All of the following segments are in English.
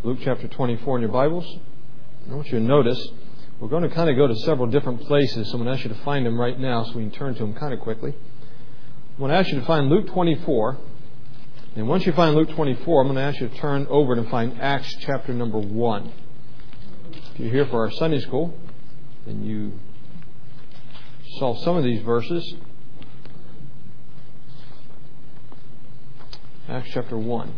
Luke chapter 24 in your Bibles. I want you to notice we're going to kind of go to several different places, so I'm going to ask you to find them right now so we can turn to them kind of quickly. I'm going to ask you to find Luke 24. And once you find Luke 24, I'm going to ask you to turn over and find Acts chapter number 1. If you're here for our Sunday school, then you saw some of these verses. Acts chapter 1.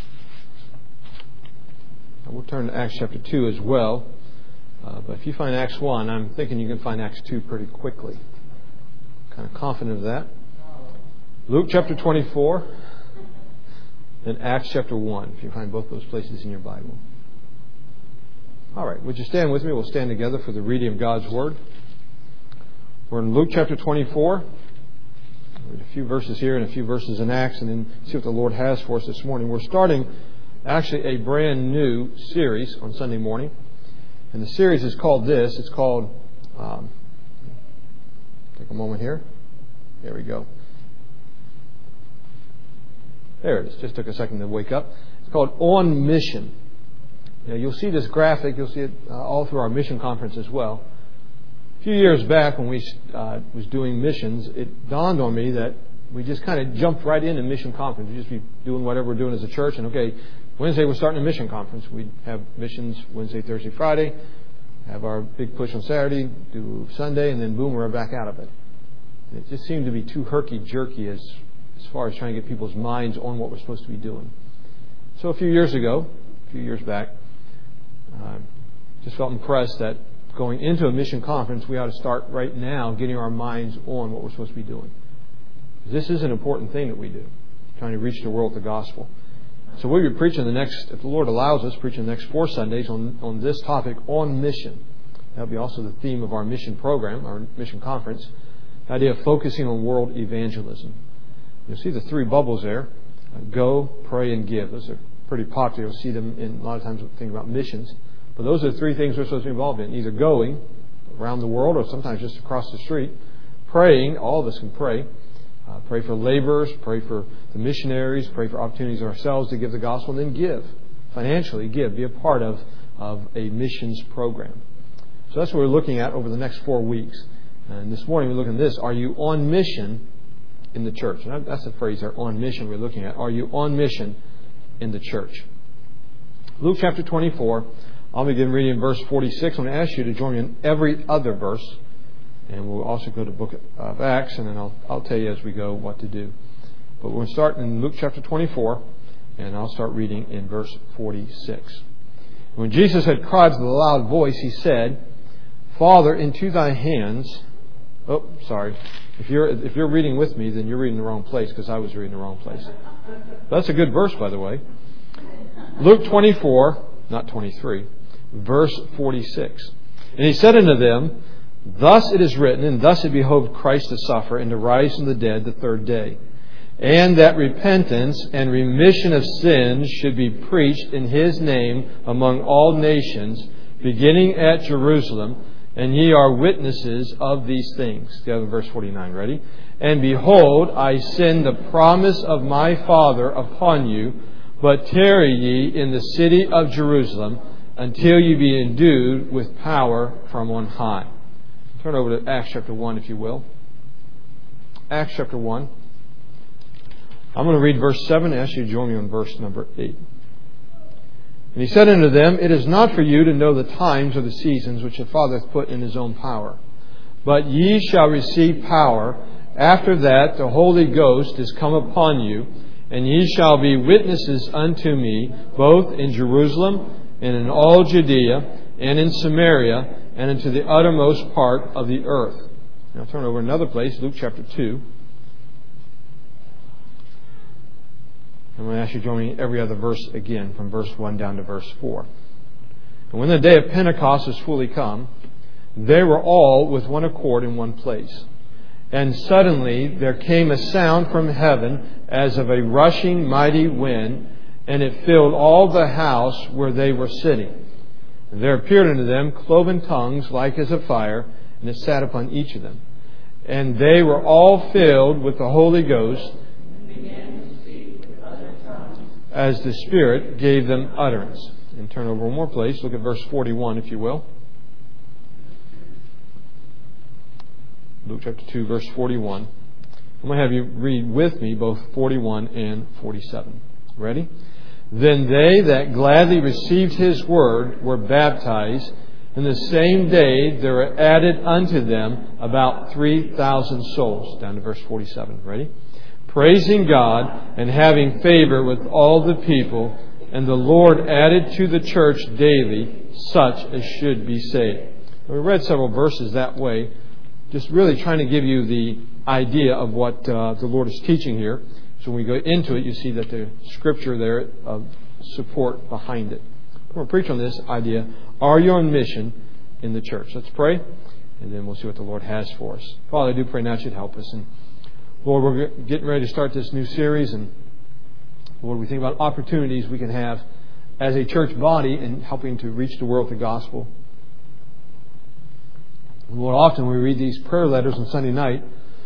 We'll turn to Acts chapter 2 as well. But if you find Acts 1, I'm thinking you can find Acts 2 pretty quickly. Kind of confident of that. Luke chapter 24 and Acts chapter 1, if you find both those places in your Bible. All right, would you stand with me? We'll stand together for the reading of God's Word. We're in Luke chapter 24. Read a few verses here and a few verses in Acts, and then see what the Lord has for us this morning. We're starting actually a brand new series on Sunday morning. And the series is called this. It's called, take a moment here. There we go. There it is. Just took a second to wake up. It's called On Mission. Now, you'll see this graphic. You'll see it all through our mission conference as well. A few years back when we was doing missions, it dawned on me that we just kind of jumped right into mission conference. We'd just be doing whatever we're doing as a church. And okay, Wednesday we're starting a mission conference. We'd have missions Wednesday, Thursday, Friday. Have our big push on Saturday, do Sunday, and then boom, we're back out of it. And it just seemed to be too herky-jerky as far as trying to get people's minds on what we're supposed to be doing. So a few years back, just felt impressed that going into a mission conference, we ought to start right now getting our minds on what we're supposed to be doing. This is an important thing that we do, trying to reach the world with the gospel. So we'll be preaching if the Lord allows us, preaching the next 4 Sundays on this topic, on mission. That'll be also the theme of our mission program, our mission conference. The idea of focusing on world evangelism. You'll see the 3 bubbles there. Go, pray, and give. Those are pretty popular. You'll see them in a lot of times when we think about missions. But those are the 3 things we're supposed to be involved in. Either going around the world or sometimes just across the street. Praying, all of us can pray. Pray for laborers, pray for the missionaries, pray for opportunities ourselves to give the gospel, and then give. Financially give. Be a part of a missions program. So that's what we're looking at over the next 4 weeks. And this morning we're looking at this. Are you on mission in the church? And that's the phrase there, on mission we're looking at. Are you on mission in the church? Luke chapter 24. I'll begin reading in verse 46. I'm going to ask you to join me in every other verse. And we'll also go to the book of Acts, and then I'll tell you as we go what to do. But we're going to start in Luke chapter 24, and I'll start reading in verse 46. When Jesus had cried with a loud voice, he said, Father, into thy hands... Oh, sorry. If you're reading with me, then you're reading the wrong place, because I was reading the wrong place. That's a good verse, by the way. Luke 24, not 23, verse 46. And he said unto them, Thus it is written, and thus it behoved Christ to suffer and to rise from the dead the 3rd day, and that repentance and remission of sins should be preached in His name among all nations, beginning at Jerusalem, and ye are witnesses of these things. The other verse 49, ready? And behold, I send the promise of my Father upon you, but tarry ye in the city of Jerusalem until ye be endued with power from on high. Turn over to Acts chapter 1, if you will. Acts chapter 1. I'm going to read verse 7 and ask you to join me on verse number 8. And he said unto them, It is not for you to know the times or the seasons which the Father hath put in His own power. But ye shall receive power. After that the Holy Ghost is come upon you, and ye shall be witnesses unto me, both in Jerusalem and in all Judea and in Samaria, and into the uttermost part of the earth. Now turn over another place, Luke chapter 2. I'm going to ask you to join me in every other verse again, from verse 1 down to verse 4. And when the day of Pentecost was fully come, they were all with one accord in one place. And suddenly there came a sound from heaven as of a rushing mighty wind, and it filled all the house where they were sitting. And there appeared unto them cloven tongues like as of fire, and it sat upon each of them. And they were all filled with the Holy Ghost, and began to speak with other tongues as the Spirit gave them utterance. and turn over one more place. Look at verse 41, if you will. Luke chapter 2, verse 41. I'm going to have you read with me both 41 and 47. Ready? Then they that gladly received his word were baptized, and the same day there were added unto them about 3,000 souls. Down to verse 47. Ready? Praising God and having favor with all the people, and the Lord added to the church daily such as should be saved. We read several verses that way, just really trying to give you the idea of what the Lord is teaching here. So when we go into it, you see that there's scripture there of support behind it. I'm going to preach on this idea. Are you on mission in the church? Let's pray, and then we'll see what the Lord has for us. Father, I do pray now you'd help us. And Lord, we're getting ready to start this new series. And Lord, we think about opportunities we can have as a church body in helping to reach the world with the gospel. And Lord, often we read these prayer letters on Sunday night.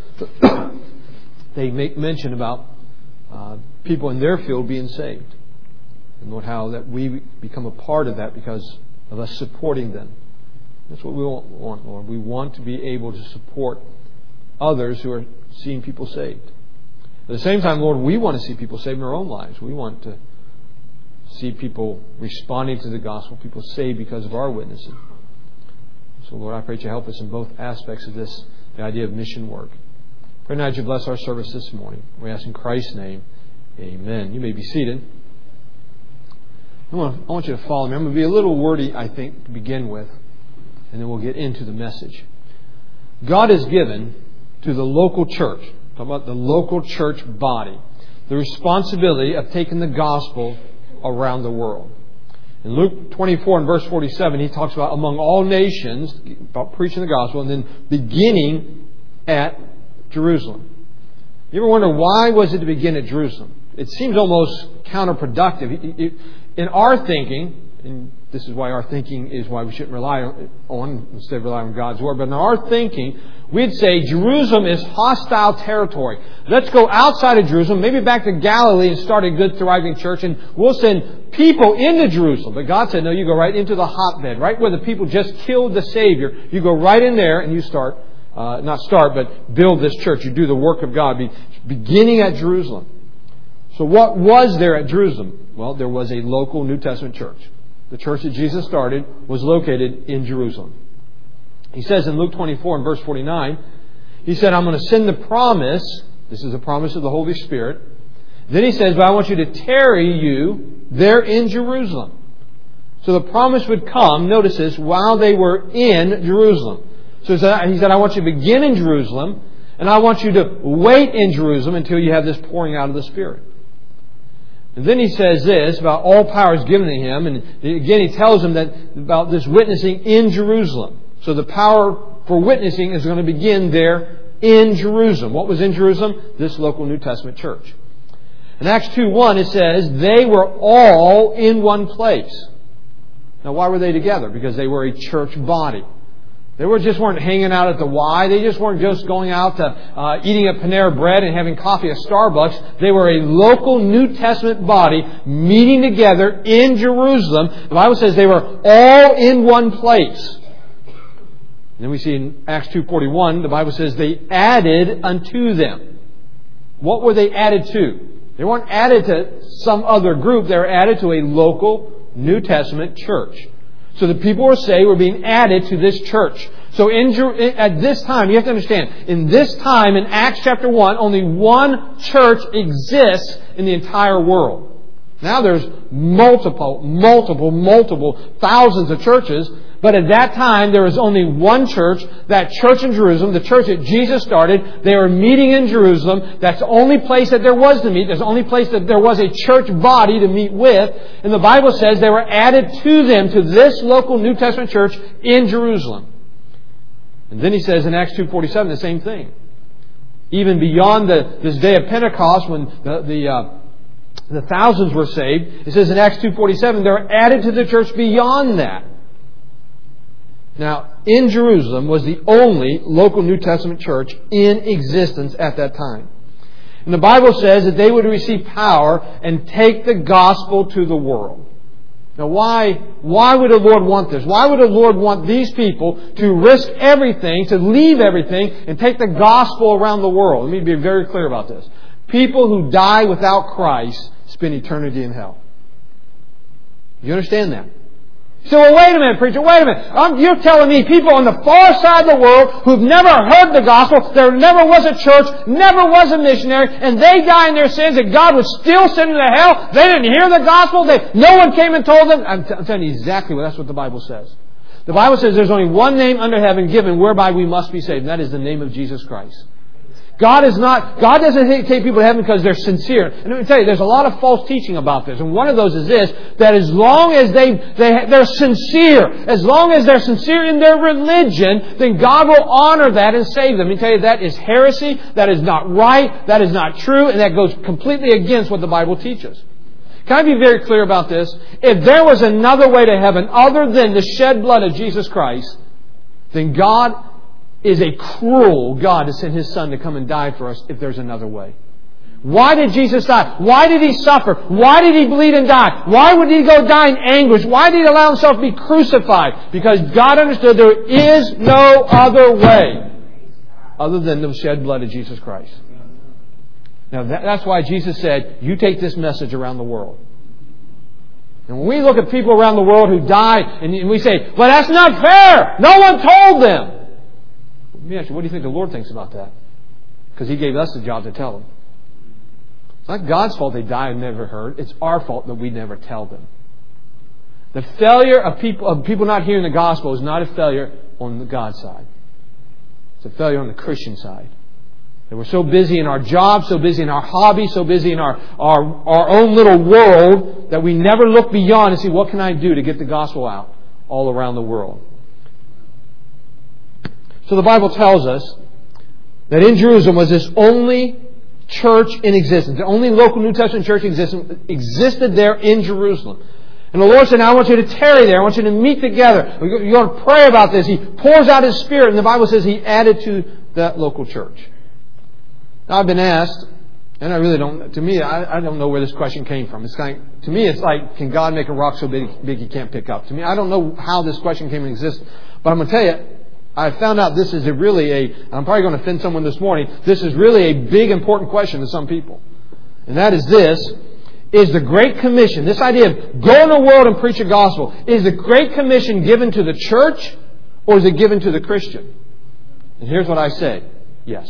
They make mention about people in their field being saved. And Lord, how that we become a part of that because of us supporting them. That's what we want, Lord. We want to be able to support others who are seeing people saved. At the same time, Lord, we want to see people saved in our own lives. We want to see people responding to the gospel, people saved because of our witnessing. So, Lord, I pray that you help us in both aspects of this, the idea of mission work. Pray now that you bless our service this morning. We ask in Christ's name, amen. You may be seated. I want you to follow me. I'm going to be a little wordy, I think, to begin with, and then we'll get into the message. God has given to the local church, talk about the local church body, the responsibility of taking the gospel around the world. In Luke 24 and verse 47, he talks about among all nations, about preaching the gospel, and then beginning at Jerusalem. You ever wonder why was it to begin at Jerusalem? It seems almost counterproductive. In our thinking, and this is why our thinking is why we shouldn't rely on instead of relying on God's Word, but in our thinking, we'd say Jerusalem is hostile territory. Let's go outside of Jerusalem, maybe back to Galilee and start a good, thriving church, and we'll send people into Jerusalem. But God said, no, you go right into the hotbed, right where the people just killed the Savior. You go right in there and you but build this church. You do the work of God, beginning at Jerusalem. So what was there at Jerusalem? Well, there was a local New Testament church. The church that Jesus started was located in Jerusalem. He says in Luke 24 and verse 49, he said, I'm going to send the promise. This is a promise of the Holy Spirit. Then he says, but I want you to tarry you there in Jerusalem. So the promise would come, notice this, while they were in Jerusalem. So he said, I want you to begin in Jerusalem, and I want you to wait in Jerusalem until you have this pouring out of the Spirit. And then he says this about all power is given to him. And again, he tells them that about this witnessing in Jerusalem. So the power for witnessing is going to begin there in Jerusalem. What was in Jerusalem? This local New Testament church. In Acts 2:1 it says, they were all in one place. Now why were they together? Because they were a church body. They weren't hanging out at the Y. They just weren't just going out to eating at Panera Bread and having coffee at Starbucks. They were a local New Testament body meeting together in Jerusalem. The Bible says they were all in one place. And then we see in Acts 2:41, the Bible says they added unto them. What were they added to? They weren't added to some other group. They were added to a local New Testament church. So the people who were saved were being added to this church. So at this time, you have to understand, in this time, in Acts chapter 1, only one church exists in the entire world. Now there's multiple thousands of churches. But at that time, there was only one church, that church in Jerusalem, the church that Jesus started. They were meeting in Jerusalem. That's the only place that there was to meet. That's the only place that there was a church body to meet with. And the Bible says they were added to them, to this local New Testament church in Jerusalem. And then he says in Acts 2:47 the same thing. Even beyond this day of Pentecost, when the thousands were saved, it says in Acts 2:47 they were added to the church beyond that. Now, in Jerusalem was the only local New Testament church in existence at that time. And the Bible says that they would receive power and take the gospel to the world. Now why would the Lord want this? Why would the Lord want these people to risk everything, to leave everything, and take the gospel around the world? Let me be very clear about this. People who die without Christ spend eternity in hell. You understand that? So, well, wait a minute, preacher, wait a minute. You're telling me people on the far side of the world who've never heard the gospel, there never was a church, never was a missionary, and they die in their sins, and God would still send them to hell? They didn't hear the gospel? No one came and told them? I'm telling you exactly that's what the Bible says. The Bible says there's only one name under heaven given whereby we must be saved, and that is the name of Jesus Christ. God doesn't take people to heaven because they're sincere. And let me tell you, there's a lot of false teaching about this. And one of those is this, that as long as they're sincere, as long as they're sincere in their religion, then God will honor that and save them. Let me tell you, that is heresy, that is not right, that is not true, and that goes completely against what the Bible teaches. Can I be very clear about this? If there was another way to heaven other than the shed blood of Jesus Christ, then God is a cruel God to send His Son to come and die for us if there's another way. Why did Jesus die? Why did He suffer? Why did He bleed and die? Why would He go die in anguish? Why did He allow Himself to be crucified? Because God understood there is no other way other than the shed blood of Jesus Christ. Now that's why Jesus said, you take this message around the world. And when we look at people around the world who die and we say, well, that's not fair. No one told them. Let me ask you, what do you think the Lord thinks about that? Because He gave us the job to tell them. It's not God's fault they die and never heard. It's our fault that we never tell them. The failure of people not hearing the gospel is not a failure on the God side. It's a failure on the Christian side. That we're so busy in our job, so busy in our hobby, so busy in our own little world that we never look beyond and see what can I do to get the gospel out all around the world. So the Bible tells us that in Jerusalem was this only church in existence. The only local New Testament church existed there in Jerusalem. And the Lord said, now I want you to tarry there. I want you to meet together. You're going to pray about this. He pours out His Spirit. And the Bible says He added to that local church. Now I've been asked, and I really don't, to me, I don't know where this question came from. To me, it's like, can God make a rock so big He can't pick up? To me, I don't know how this question came to exist. But I'm going to tell you, I found out this is I'm probably going to offend someone this morning, this is really a big, important question to some people. And that is this, is the Great Commission, this idea of go in the world and preach the gospel, is the Great Commission given to the church or is it given to the Christian? And here's what I say, yes.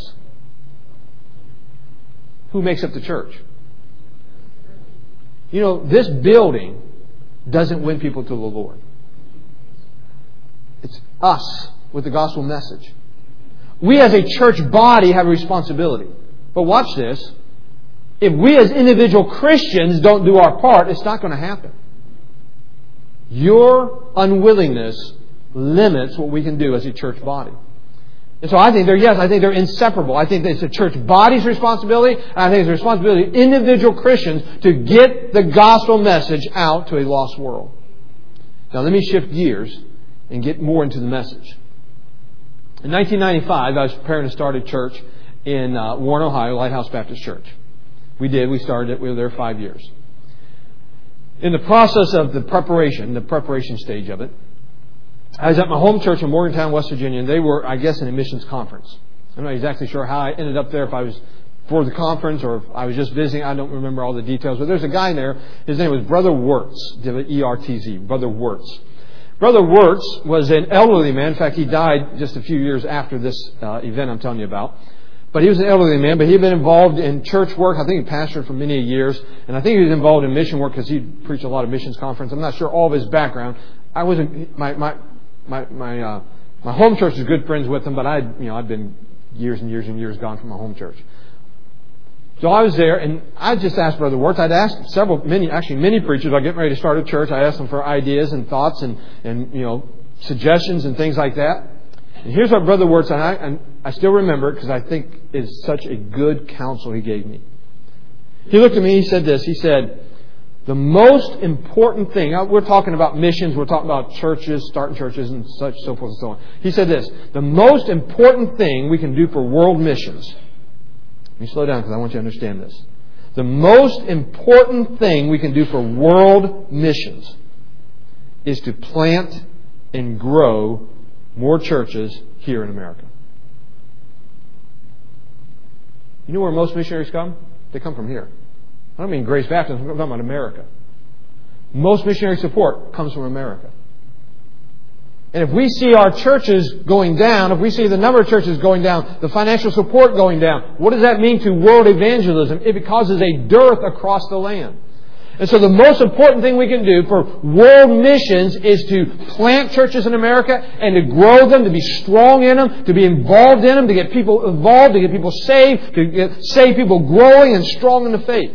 Who makes up the church? You know, this building doesn't win people to the Lord. It's us with the gospel message. We as a church body have a responsibility. But watch this. If we as individual Christians don't do our part, it's not going to happen. Your unwillingness limits what we can do as a church body. And so I think they're inseparable. I think it's the church body's responsibility, and I think it's the responsibility of individual Christians to get the gospel message out to a lost world. Now let me shift gears and get more into the message. In 1995, I was preparing to start a church in Warren, Ohio, Lighthouse Baptist Church. We started it. We were there 5 years. In the process of the preparation stage of it, I was at my home church in Morgantown, West Virginia, and they were, I guess, in a missions conference. I'm not exactly sure how I ended up there, if I was for the conference or if I was just visiting. I don't remember all the details. But there's a guy there. His name was Brother Wirtz, E-R-T-Z, Brother Wirtz. Brother Wirtz was an elderly man. In fact, he died just a few years after this event I'm telling you about. But he was an elderly man, but he had been involved in church work. I think he pastored for many years. And I think he was involved in mission work because he preached a lot of missions conference. I'm not sure all of his background. I wasn't, my home church was good friends with him, but I'd been years and years and years gone from my home church. So I was there, and I just asked Brother Wirtz. I'd asked many preachers. I'm getting ready to start a church. I asked them for ideas and thoughts and suggestions and things like that. And here's what Brother Wirtz, and I still remember it because I think is such a good counsel he gave me. He looked at me. He said this. He said, the most important thing. We're talking about missions. We're talking about churches, starting churches, and such, so forth and so on. He said this. The most important thing we can do for world missions. Let me slow down because I want you to understand this. The most important thing we can do for world missions is to plant and grow more churches here in America. You know where most missionaries come? They come from here. I don't mean Grace Baptist, I'm talking about America. Most missionary support comes from America. And if we see our churches going down, if we see the number of churches going down, the financial support going down, what does that mean to world evangelism? It causes a dearth across the land. And so the most important thing we can do for world missions is to plant churches in America and to grow them, to be strong in them, to be involved in them, to get people involved, to get people saved, to get saved people growing and strong in the faith.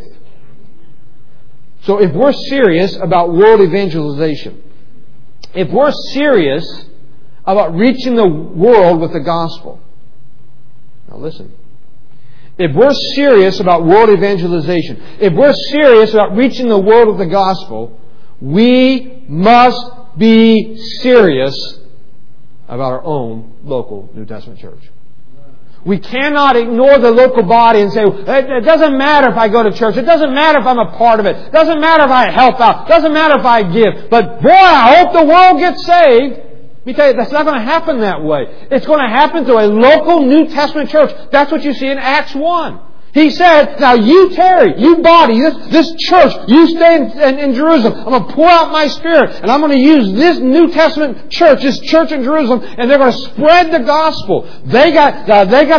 So if we're serious about world evangelization, if we're serious about reaching the world with the gospel, now listen. If we're serious about world evangelization, if we're serious about reaching the world with the gospel, we must be serious about our own local New Testament church. We cannot ignore the local body and say, it doesn't matter if I go to church. It doesn't matter if I'm a part of it. It doesn't matter if I help out. It doesn't matter if I give. But boy, I hope the world gets saved. Let me tell you, that's not going to happen that way. It's going to happen to a local New Testament church. That's what you see in Acts 1. He said, now you tarry, you body, this church, you stay in Jerusalem. I'm going to pour out my Spirit, and I'm going to use this New Testament church, this church in Jerusalem, and they're going to spread the gospel. They got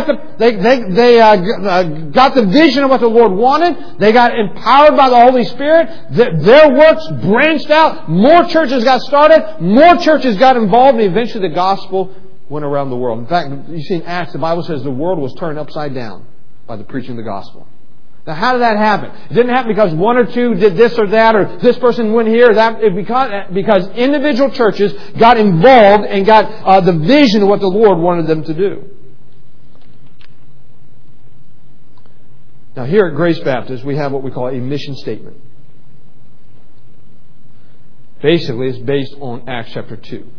the vision of what the Lord wanted. They got empowered by the Holy Spirit. Their works branched out. More churches got started. More churches got involved, and eventually the gospel went around the world. In fact, you see in Acts, the Bible says the world was turned upside down by the preaching of the gospel. Now, how did that happen? It didn't happen because one or two did this or that, or this person went here. Because individual churches got involved and got the vision of what the Lord wanted them to do. Now, here at Grace Baptist, we have what we call a mission statement. Basically, it's based on Acts chapter 2.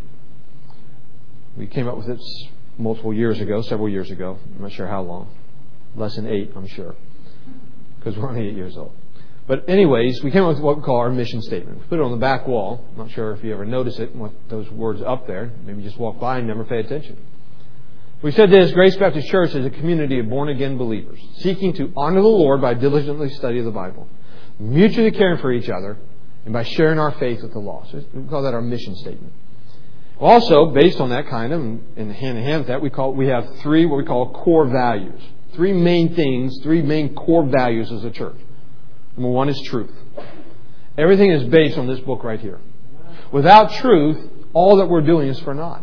We came up with it several years ago. I'm not sure how long. Less than 8, I'm sure. Because we're only 8 years old. But anyways, we came up with what we call our mission statement. We put it on the back wall. I'm not sure if you ever notice it, with those words up there. Maybe just walk by and never pay attention. We said this: Grace Baptist Church is a community of born-again believers seeking to honor the Lord by diligently studying the Bible, mutually caring for each other, and by sharing our faith with the lost. We call that our mission statement. Also, based on that kind of, and hand in hand with that, we have three what we call core values. Three main things, three main core values as a church. Number one is truth. Everything is based on this book right here. Without truth, all that we're doing is for naught.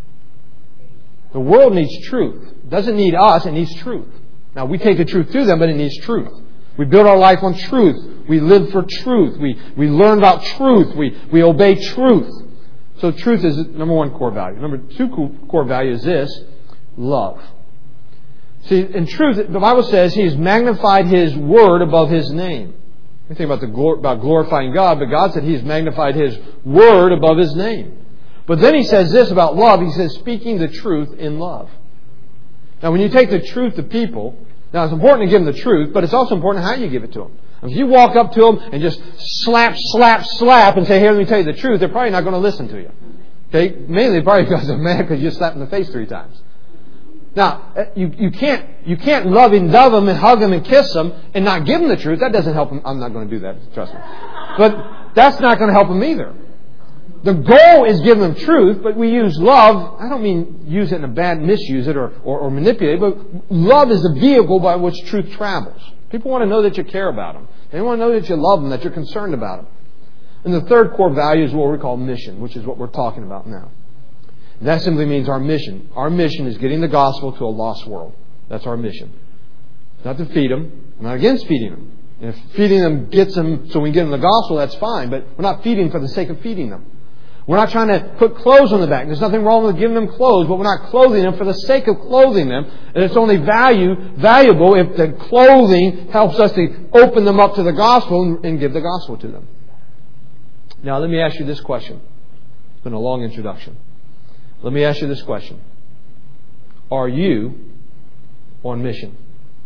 The world needs truth. It doesn't need us, it needs truth. Now, we take the truth to them, but it needs truth. We build our life on truth. We live for truth. We learn about truth. We obey truth. So truth is number one core value. Number two core value is this: love. See, in truth, the Bible says He's magnified His Word above His name. We think about glorifying God, but God said He's magnified His Word above His name. But then He says this about love. He says, speaking the truth in love. Now, when you take the truth to people, now it's important to give them the truth, but it's also important how you give it to them. If you walk up to them and just slap, and say, "Here, let me tell you the truth," they're probably not going to listen to you. Okay? Mainly probably because they're mad because you slapped them in the face 3 times. Now, you can't love and dove them and hug them and kiss them and not give them the truth. That doesn't help them. I'm not going to do that, trust me. But that's not going to help them either. The goal is giving them truth, but we use love. I don't mean use it in a bad, misuse it or manipulate it, but love is the vehicle by which truth travels. People want to know that you care about them. They want to know that you love them, that you're concerned about them. And the third core value is what we call mission, which is what we're talking about now. And that simply means our mission. Our mission is getting the gospel to a lost world. That's our mission. It's not to feed them. I'm not against feeding them. And if feeding them gets them so we can get them the gospel, that's fine. But we're not feeding for the sake of feeding them. We're not trying to put clothes on the back. There's nothing wrong with giving them clothes, but we're not clothing them for the sake of clothing them. And it's only valuable if the clothing helps us to open them up to the gospel and give the gospel to them. Now, let me ask you this question. It's been a long introduction. Let me ask you this question. Are you on mission?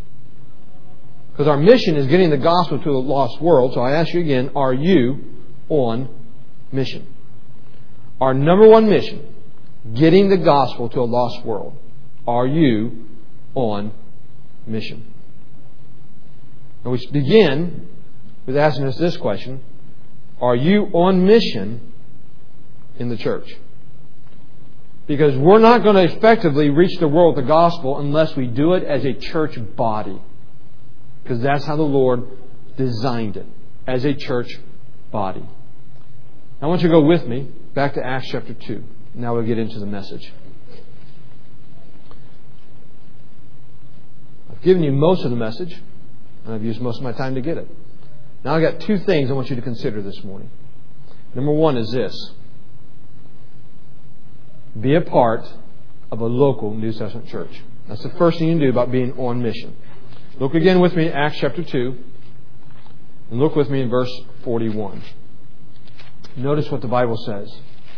Because our mission is getting the gospel to a lost world. So I ask you again, are you on mission? Our number one mission, getting the gospel to a lost world. Are you on mission? And we begin with asking us this question. Are you on mission in the church? Because we're not going to effectively reach the world with the gospel unless we do it as a church body. Because that's how the Lord designed it, as a church body. I want you to go with me back to Acts chapter 2. Now we'll get into the message. I've given you most of the message, and I've used most of my time to get it. Now I've got two things I want you to consider this morning. Number one is this. Be a part of a local New Testament church. That's the first thing you can do about being on mission. Look again with me at Acts chapter 2. And look with me in verse 41. Notice what the Bible says.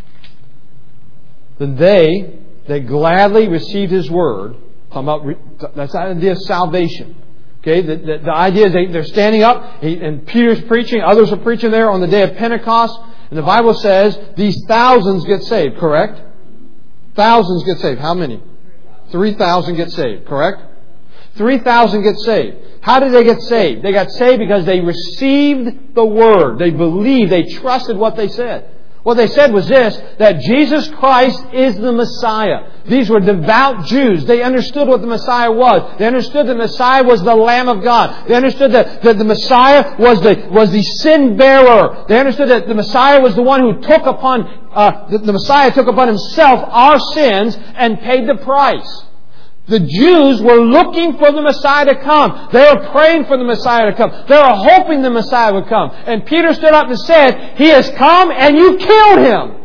Then they gladly received His word. That's the idea of salvation. Okay, the idea is they're standing up, and Peter's preaching, others are preaching there on the day of Pentecost, and the Bible says these thousands get saved, correct? Thousands get saved. How many? 3,000 get saved, correct? 3,000 get saved. How did they get saved? They got saved because they received the Word. They believed. They trusted what they said. What they said was this, that Jesus Christ is the Messiah. These were devout Jews. They understood what the Messiah was. They understood the Messiah was the Lamb of God. They understood that the Messiah was the sin bearer. They understood that the Messiah was the one who took upon the Messiah took upon Himself our sins and paid the price. The Jews were looking for the Messiah to come. They were praying for the Messiah to come. They were hoping the Messiah would come. And Peter stood up and said, He has come and you killed Him.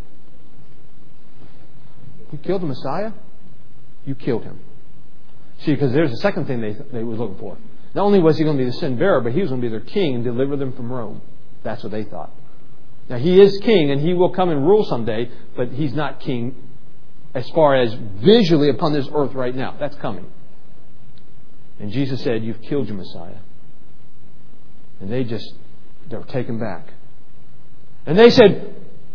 You killed the Messiah? You killed Him. See, because there's the second thing they were looking for. Not only was He going to be the sin bearer, but He was going to be their king and deliver them from Rome. That's what they thought. Now, He is king and He will come and rule someday, but He's not king as far as visually upon this earth right now. That's coming. And Jesus said, you've killed your Messiah. And they were taken back. And they said,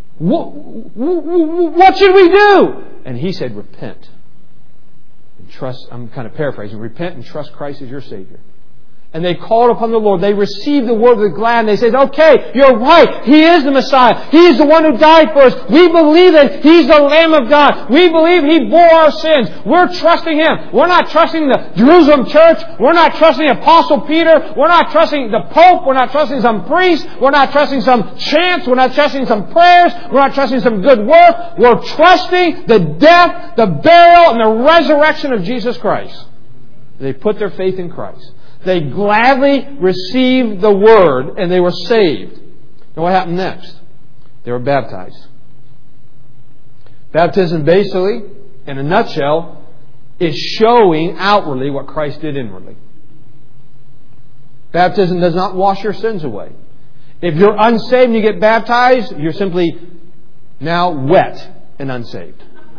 what should we do? And He said, repent. And trust, I'm kind of paraphrasing, repent and trust Christ as your Savior. And they called upon the Lord. They received the word with glad. And they said, okay, you're right. He is the Messiah. He is the one who died for us. We believe that He's the Lamb of God. We believe He bore our sins. We're trusting Him. We're not trusting the Jerusalem church. We're not trusting Apostle Peter. We're not trusting the Pope. We're not trusting some priest. We're not trusting some chants. We're not trusting some prayers. We're not trusting some good work. We're trusting the death, the burial, and the resurrection of Jesus Christ. They put their faith in Christ. They gladly received the Word and they were saved. And what happened next? They were baptized. Baptism basically, in a nutshell, is showing outwardly what Christ did inwardly. Baptism does not wash your sins away. If you're unsaved and you get baptized, you're simply now wet and unsaved.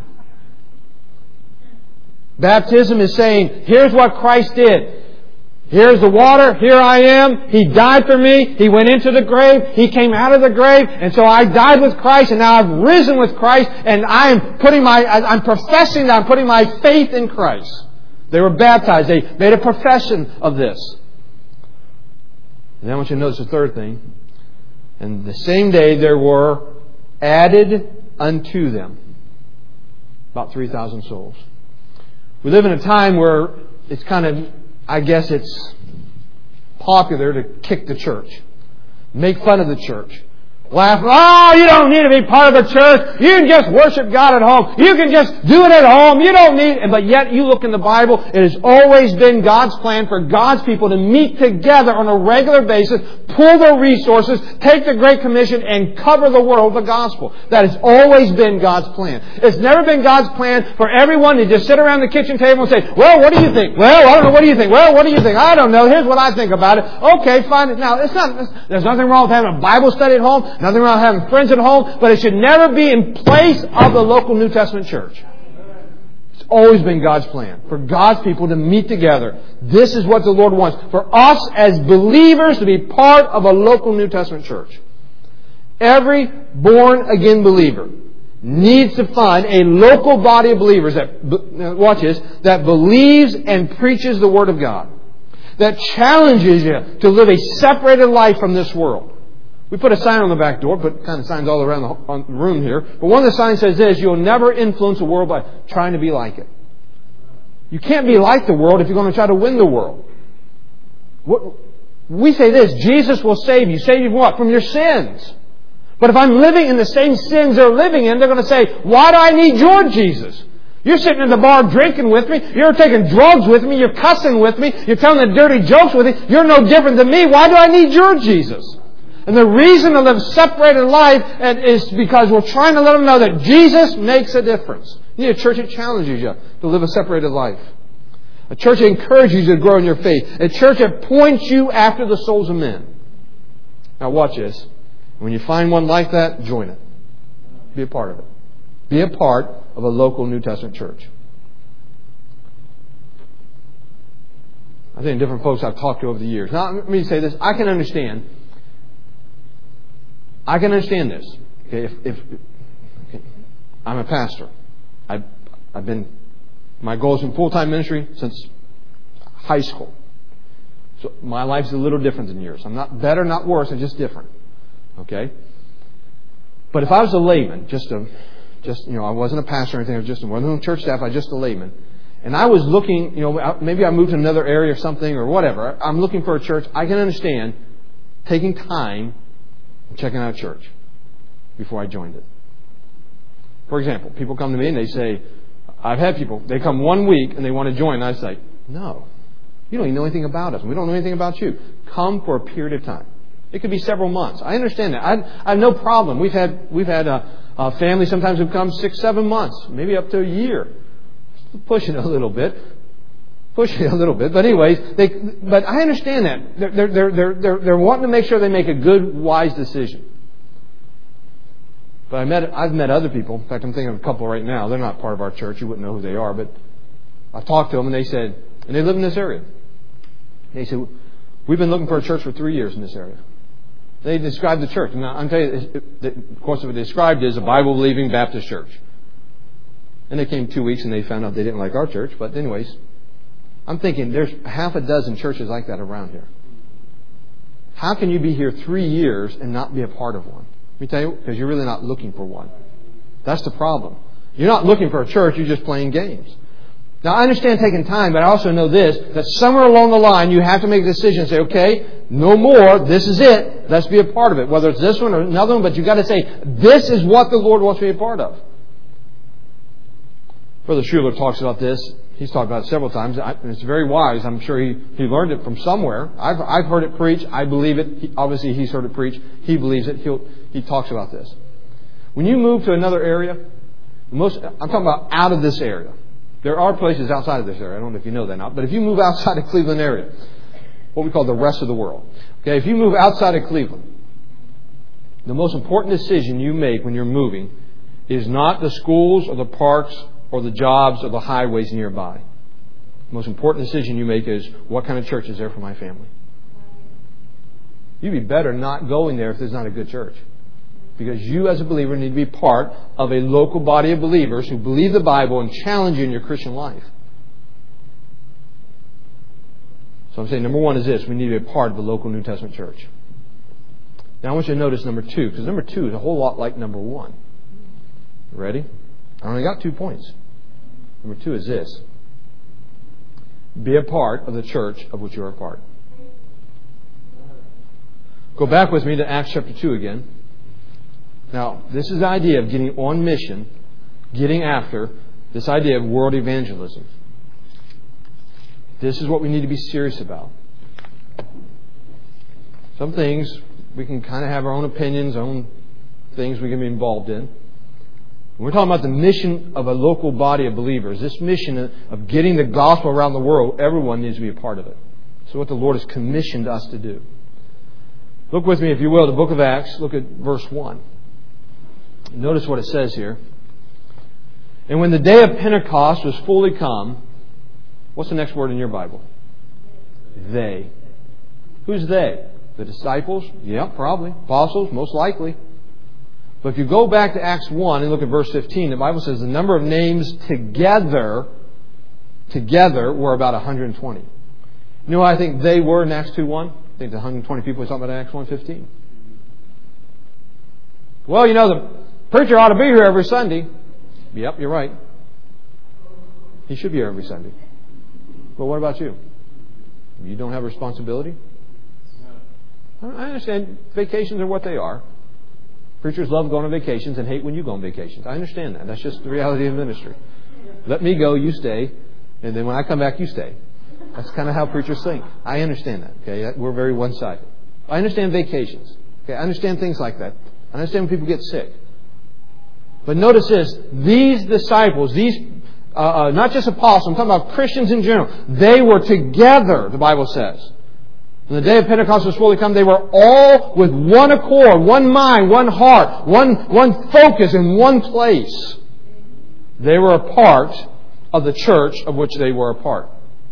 Baptism is saying, here's what Christ did. Here's the water. Here I am. He died for me. He went into the grave. He came out of the grave. And so I died with Christ and now I've risen with Christ and I'm professing that I'm putting my faith in Christ. They were baptized. They made a profession of this. And then I want you to notice the third thing. And the same day there were added unto them about 3,000 souls. We live in a time where it's kind of, I guess it's popular to kick the church, make fun of the church, laugh. Oh, you don't need to be part of the church. You can just worship God at home. You can just do it at home. You don't need. But yet you look in the Bible, it has always been God's plan for God's people to meet together on a regular basis, pool their resources, take the Great Commission, and cover the world with the gospel. That has always been God's plan. It's never been God's plan for everyone to just sit around the kitchen table and say, well, what do you think? Well, I don't know. What do you think? Well, what do you think? I don't know. Here's what I think about it. Okay, fine. Now, there's nothing wrong with having a Bible study at home. Nothing wrong with having friends at home. But it should never be in place of the local New Testament church. It's always been God's plan for God's people to meet together. This is what the Lord wants. For us as believers to be part of a local New Testament church. Every born-again believer needs to find a local body of believers that, watch this, that believes and preaches the Word of God. That challenges you to live a separated life from this world. We put a sign on the back door, put kind of signs all around the room here. But one of the signs says this: you'll never influence the world by trying to be like it. You can't be like the world if you're going to try to win the world. We say this: Jesus will save you. Save you from what? From your sins. But if I'm living in the same sins they're living in, they're going to say, why do I need your Jesus? You're sitting in the bar drinking with me. You're taking drugs with me. You're cussing with me. You're telling the dirty jokes with me. You're no different than me. Why do I need your Jesus? And the reason to live a separated life is because we're trying to let them know that Jesus makes a difference. You need a church that challenges you to live a separated life. A church that encourages you to grow in your faith. A church that points you after the souls of men. Now watch this. When you find one like that, join it. Be a part of it. Be a part of a local New Testament church. I think different folks I've talked to over the years. Now, let me say this. I can understand this. Okay, if I'm a pastor. My goal is in full-time ministry since high school. So my life's a little different than yours. I'm not better, not worse. I'm just different. Okay? But if I was a layman, I wasn't a pastor or anything, I wasn't on church staff, I was just a layman. And I was looking, maybe I moved to another area or something or whatever. I'm looking for a church. I can understand taking time and checking out a church before I joined it. For example, people come to me and they say, I've had people, they come 1 week and they want to join. And I say, no, you don't even know anything about us. We don't know anything about you. Come for a period of time. It could be several months. I understand that. I have no problem. We've had a family sometimes who've come 6-7 months, maybe up to a year. Pushing a little bit. But anyways, but I understand that. They're wanting to make sure they make a good, wise decision. But I've met other people. In fact, I'm thinking of a couple right now. They're not part of our church. You wouldn't know who they are. But I've talked to them and they live in this area. They said, we've been looking for a church for 3 years in this area. They described the church. Now, I'm telling you, of course, what they described is a Bible-believing Baptist church. And they came 2 weeks and they found out they didn't like our church. But anyways, I'm thinking there's half a dozen churches like that around here. How can you be here 3 years and not be a part of one? Let me tell you, because you're really not looking for one. That's the problem. You're not looking for a church, you're just playing games. Now, I understand taking time, but I also know this, that somewhere along the line you have to make a decision and say, okay, no more, this is it, let's be a part of it. Whether it's this one or another one, but you've got to say, this is what the Lord wants me to be a part of. Brother Schuler talks about this. He's talked about it several times, and it's very wise. I'm sure he learned it from somewhere. I've heard it preached. I believe it. Obviously, he's heard it preached. He believes it. He talks about this. When you move to another area, I'm talking about out of this area. There are places outside of this area. I don't know if you know that now. But if you move outside of Cleveland area, what we call the rest of the world. Okay, if you move outside of Cleveland, the most important decision you make when you're moving is not the schools or the parks or the jobs or the highways nearby. The most important decision you make is what kind of church is there for my family. You'd be better not going there if there's not a good church. Because you as a believer need to be part of a local body of believers who believe the Bible and challenge you in your Christian life. So I'm saying number one is this. We need to be a part of a local New Testament church. Now I want you to notice number 2. Because number 2 is a whole lot like number 1. Ready? I only got 2 points. Number 2 is this. Be a part of the church of which you are a part. Go back with me to Acts chapter 2 again. Now, this is the idea of getting on mission, getting after this idea of world evangelism. This is what we need to be serious about. Some things we can kind of have our own opinions, our own things we can be involved in. We're talking about the mission of a local body of believers. This mission of getting the gospel around the world, everyone needs to be a part of it. So what the Lord has commissioned us to do. Look with me, if you will, the book of Acts. Look at verse 1. Notice what it says here. And when the day of Pentecost was fully come, what's the next word in your Bible? They. Who's they? The disciples? Yeah, probably. Apostles? Most likely. But if you go back to Acts 1 and look at verse 15, the Bible says the number of names together were about 120. You know what I think they were in Acts 2:1? I think the 120 people he's talking about in Acts 1:15. Well, you know, the preacher ought to be here every Sunday. Yep, you're right. He should be here every Sunday. But what about you? You don't have a responsibility? I understand vacations are what they are. Preachers love going on vacations and hate when you go on vacations. I understand that. That's just the reality of ministry. Let me go, you stay, and then when I come back, you stay. That's kind of how preachers think. I understand that. Okay, we're very one-sided. I understand vacations. Okay, I understand things like that. I understand when people get sick. But notice this: these disciples, not just apostles, I'm talking about Christians in general. They were together. The Bible says. When the day of Pentecost was fully come, they were all with one accord, one mind, one heart, one focus in one place. They were a part of the church of which they were a part.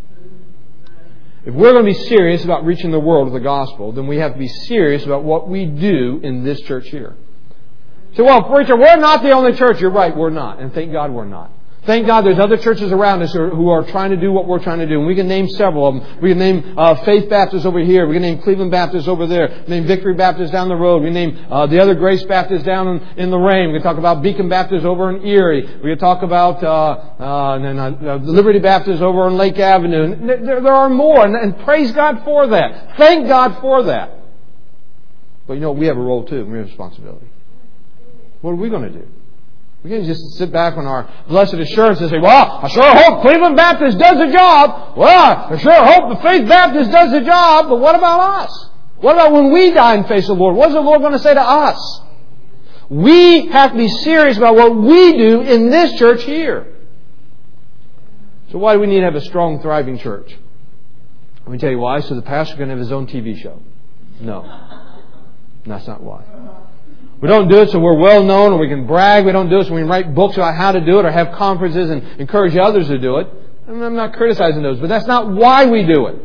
If we're going to be serious about reaching the world with the gospel, then we have to be serious about what we do in this church here. So, well, preacher, we're not the only church. You're right, we're not. And thank God we're not. Thank God there's other churches around us who are trying to do what we're trying to do. And we can name several of them. We can name Faith Baptist over here. We can name Cleveland Baptist over there. We can name Victory Baptist down the road. We can name the other Grace Baptist down in Lorraine. We can talk about Beacon Baptist over in Erie. We can talk about Liberty Baptist over on Lake Avenue. And there are more. And praise God for that. Thank God for that. But you know, we have a role too. We have a responsibility. What are we going to do? We can't just sit back on our blessed assurance and say, well, I sure hope Cleveland Baptist does the job. Well, I sure hope the Faith Baptist does the job. But what about us? What about when we die and face the Lord? What's the Lord going to say to us? We have to be serious about what we do in this church here. So why do we need to have a strong, thriving church? Let me tell you why. So the pastor can have his own TV show. No. That's not why. We don't do it so we're well known or we can brag. We don't do it so we can write books about how to do it or have conferences and encourage others to do it. I'm not criticizing those, but that's not why we do it.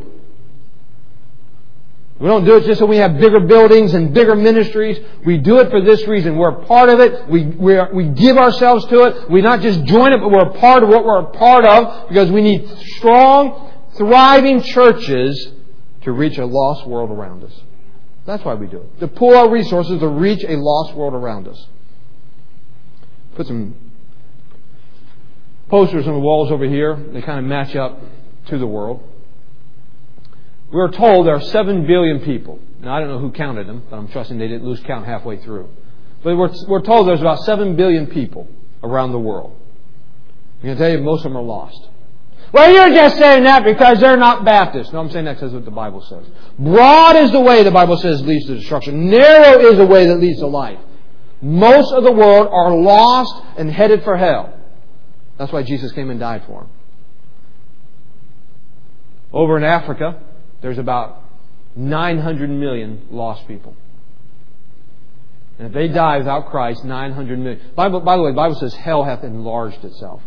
We don't do it just so we have bigger buildings and bigger ministries. We do it for this reason. We're a part of it. We give ourselves to it. We not just join it, but we're a part of what we're a part of because we need strong, thriving churches to reach a lost world around us. That's why we do it. To pool our resources to reach a lost world around us. Put some posters on the walls over here. They kind of match up to the world. We're told there are 7 billion people. Now, I don't know who counted them, but I'm trusting they didn't lose count halfway through. But we're told there's about 7 billion people around the world. I'm going to tell you, most of them are lost. Well, you're just saying that because they're not Baptists. No, I'm saying that because that's what the Bible says. Broad is the way, the Bible says, leads to destruction. Narrow is the way that leads to life. Most of the world are lost and headed for hell. That's why Jesus came and died for them. Over in Africa, there's about 900 million lost people. And if they die without Christ, 900 million. By the way, the Bible says hell hath enlarged itself.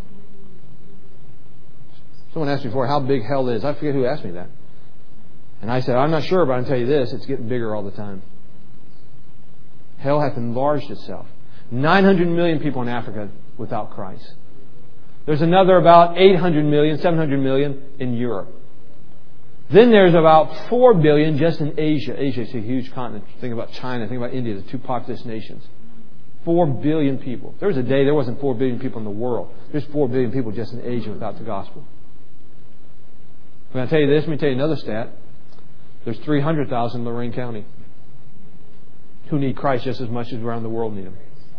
Someone asked me before how big hell is. I forget who asked me that. And I said, I'm not sure, but I can tell you this, it's getting bigger all the time. Hell hath enlarged itself. 900 million people in Africa without Christ. There's another about 800 million, 700 million in Europe. Then there's about 4 billion just in Asia. Asia is a huge continent. Think about China, think about India, the two populous nations. 4 billion people. There was a day there wasn't 4 billion people in the world. There's 4 billion people just in Asia without the gospel. When I tell you this, let me tell you another stat. There's 300,000 in Lorraine County who need Christ just as much as around the world need Him.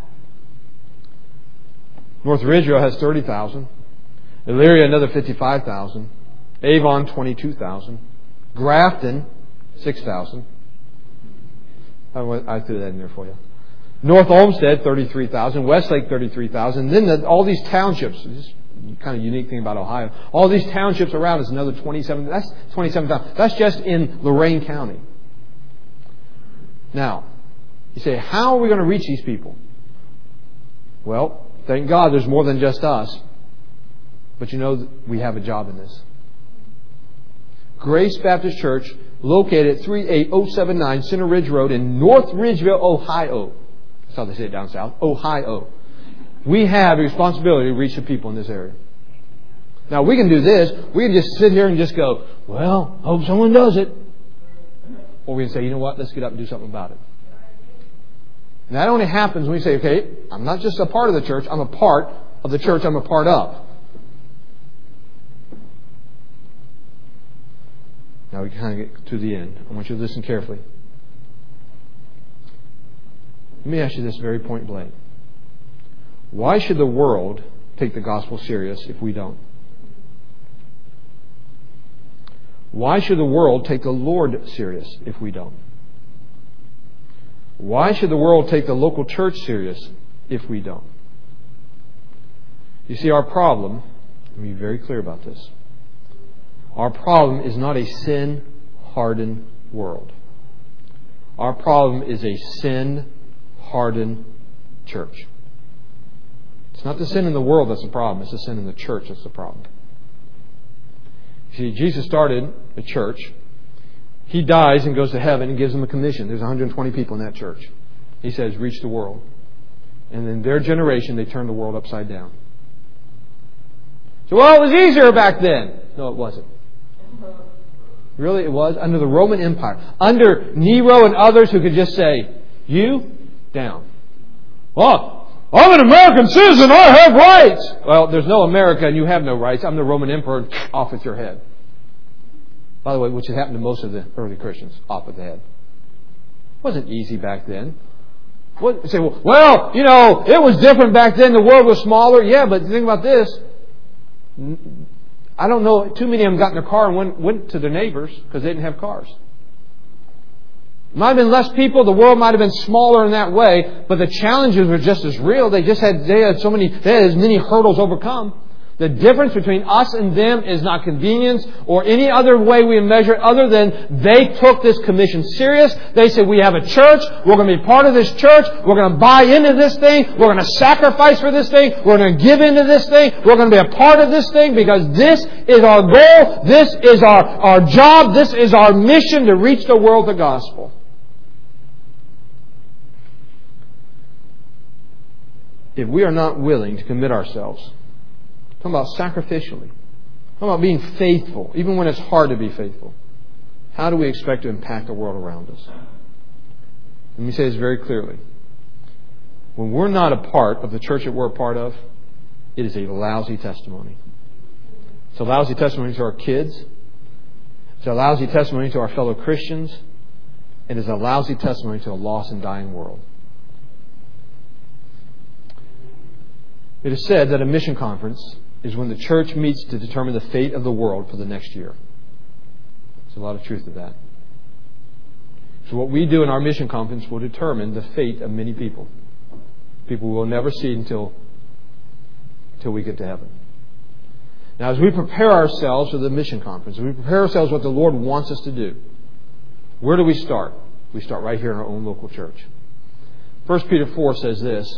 North Ridgeville has 30,000. Elyria, another 55,000. Avon, 22,000. Grafton, 6,000. I threw that in there for you. North Olmsted, 33,000. Westlake, 33,000. Then all these townships. This is kind of unique thing about Ohio. All these townships around us, another 27. That's 27,000. That's just in Lorain County. Now, you say, how are we going to reach these people? Well, thank God there's more than just us. But you know, we have a job in this. Grace Baptist Church, located at 38079 Center Ridge Road in North Ridgeville, Ohio. That's how they say it down south. Ohio. We have a responsibility to reach the people in this area. Now, we can do this. We can just sit here and just go, well, hope someone does it. Or we can say, you know what, let's get up and do something about it. And that only happens when we say, okay, I'm not just a part of the church, I'm a part of the church I'm a part of. Now we kind of get to the end. I want you to listen carefully. Let me ask you this very point blank. Why should the world take the gospel serious if we don't? Why should the world take the Lord serious if we don't? Why should the world take the local church serious if we don't? You see, our problem, let me be very clear about this. Our problem is not a sin-hardened world. Our problem is a sin-hardened church. It's not the sin in the world that's the problem. It's the sin in the church that's the problem. You see, Jesus started a church. He dies and goes to heaven and gives them a commission. There's 120 people in that church. He says, reach the world. And in their generation, they turned the world upside down. So, well, it was easier back then. No, it wasn't. Really, it was under the Roman Empire. Under Nero and others who could just say, you, down. Well, I'm an American citizen. I have rights. Well, there's no America and you have no rights. I'm the Roman emperor. Off with your head. By the way, which had happened to most of the early Christians. Off with the head. It wasn't easy back then. What, say, well, you know, it was different back then. The world was smaller. Yeah, but think about this. I don't know. Too many of them got in their car and went to their neighbors because they didn't have cars. Might have been less people. The world might have been smaller in that way, but the challenges were just as real. They had as many hurdles overcome. The difference between us and them is not convenience or any other way we measure it other than they took this commission serious. They said, we have a church. We're going to be part of this church. We're going to buy into this thing. We're going to sacrifice for this thing. We're going to give into this thing. We're going to be a part of this thing because this is our goal. This is our job. This is our mission to reach the world with the gospel. If we are not willing to commit ourselves, talking about sacrificially, talking about being faithful, even when it's hard to be faithful, how do we expect to impact the world around us? Let me say this very clearly. When we're not a part of the church that we're a part of, it is a lousy testimony. It's a lousy testimony to our kids. It's a lousy testimony to our fellow Christians. It is a lousy testimony to a lost and dying world. It is said that a mission conference is when the church meets to determine the fate of the world for the next year. There's a lot of truth to that. So what we do in our mission conference will determine the fate of many people. People we will never see until we get to heaven. Now, as we prepare ourselves for the mission conference, as we prepare ourselves what the Lord wants us to do, where do we start? We start right here in our own local church. 1 Peter 4 says this,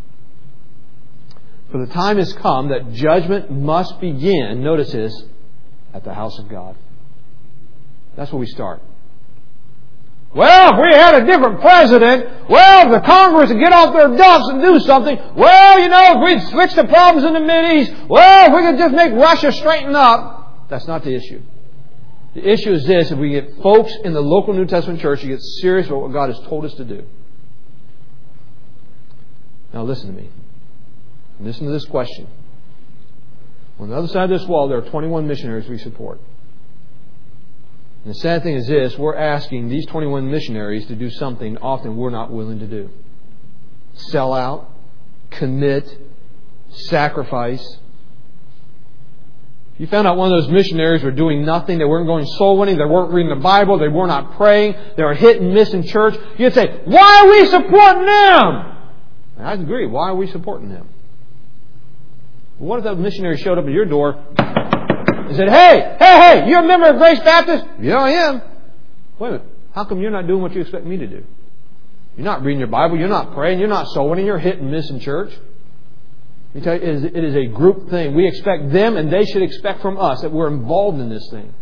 for the time has come that judgment must begin, notice this, at the house of God. That's where we start. Well, if we had a different president, well, if the Congress would get off their duffs and do something, well, you know, if we'd fix the problems in the Mideast, well, if we could just make Russia straighten up. That's not the issue. The issue is this, if we get folks in the local New Testament church to get serious about what God has told us to do. Now listen to me. Listen to this question. On the other side of this wall, there are 21 missionaries we support. And the sad thing is this, we're asking these 21 missionaries to do something often we're not willing to do. Sell out, commit, sacrifice. If you found out one of those missionaries were doing nothing, they weren't going soul winning, they weren't reading the Bible, they were not praying, they were hit and miss in church, you'd say, why are we supporting them? And I'd agree, why are we supporting them? What if that missionary showed up at your door and said, hey, you're a member of Grace Baptist? Yeah, I am. Wait a minute. How come you're not doing what you expect me to do? You're not reading your Bible. You're not praying. You're not soul winning. You're hit and miss in church. Let me tell you, it is a group thing. We expect them and they should expect from us that we're involved in this thing.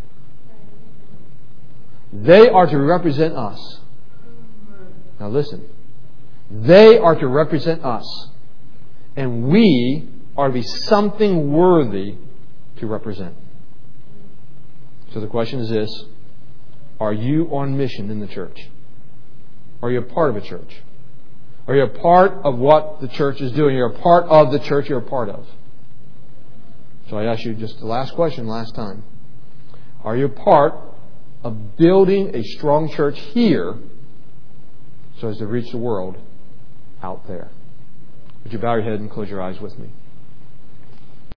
They are to represent us. Now listen. They are to represent us. And we are to be something worthy to represent. So the question is this: are you on mission in the church? Are you a part of a church? Are you a part of what the church is doing? You're a part of the church you're a part of. So I asked you just the last question last time. Are you a part of building a strong church here so as to reach the world out there? Would you bow your head and close your eyes with me?